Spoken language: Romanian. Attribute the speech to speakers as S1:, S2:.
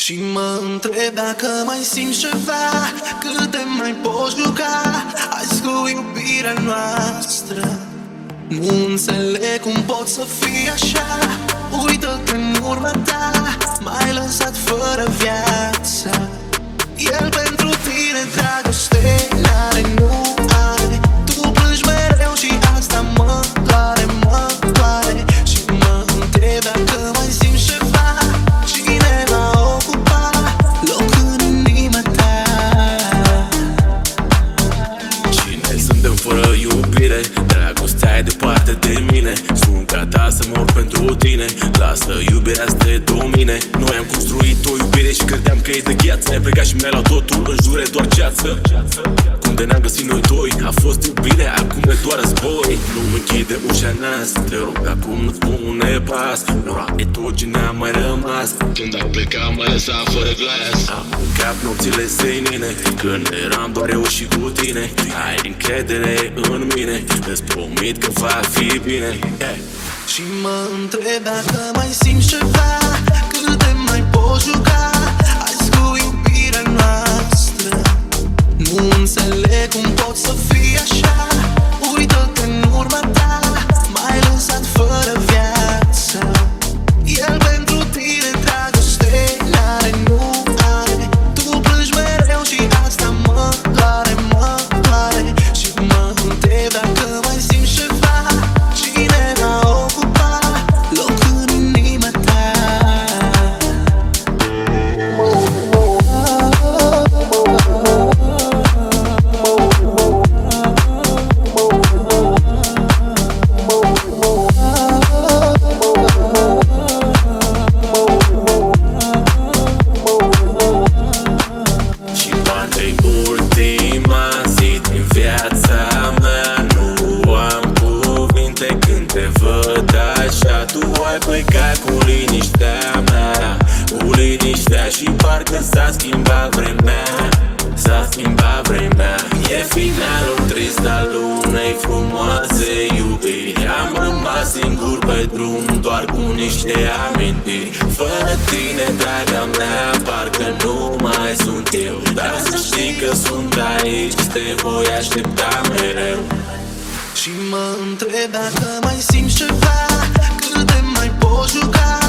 S1: Și mă întreb dacă mai simți ceva, cât te mai poți juca azi cu iubirea noastră. Nu înțeleg cum poți să fii așa. Uită-te în urma ta, m-ai lăsat fără viață. El pentru tine dragoste n-are, nu are. Tu plângi mereu și asta mă doare, mă doare. Și mă întreb dacă mai simți ceva, cine va ocupa loc în inima ta.
S2: Cine suntem fără iubire? Dragostea e departe de mine. Sunt gata să mor pentru tine. Lasă iubirea să te domine. Noi am construit o iubire și credeam că e de gheață. Ne-ai plecat și mi-ai luat totul, în jur e doar ceață. Cum de ne-am găsit noi doi, a fost iubire, acum e doar război. Nu închide ușa noastră, te rog, acum nu-ți spune pas. Nora e tot ce ne-a mai rămas. Când ai plecat m-ai lăsat fără glas. Am mâncat nopțile senine, când eram doar eu și cu tine. Ai încredere în mine, îți promit că va fi bine.
S1: Și mă întreb dacă mai simți ceva, cât te mai poți juca azi cu iubirea noastră. Nu înțeleg cum poți să fii așa. Uită-te în urma ta, m-ai lăsat fără viață. El pentru tine dragoste n-are, nu are. Tu plângi mereu și asta mă doare, mă doare. Și mă întreb dacă mai simți ceva, cine va ocupa loc în inima ta.
S2: Și poate-i ultima zi din viața mea. Nu am cuvinte când te văd așa. Tu ai plecat cu liniștea mea, cu liniștea. Și parcă s-a schimbat vremea, s-a schimbat vremea. E finalul trist al unei frumoase iubiri. Am rămas singur pe drum, doar cu niște amintiri. Fără tine, draga mea, parcă nu mai sunt eu. Dar să știi că sunt aici, te voi aștepta mereu.
S1: Și mă întreb dacă mai simți ceva, cât te mai poți juca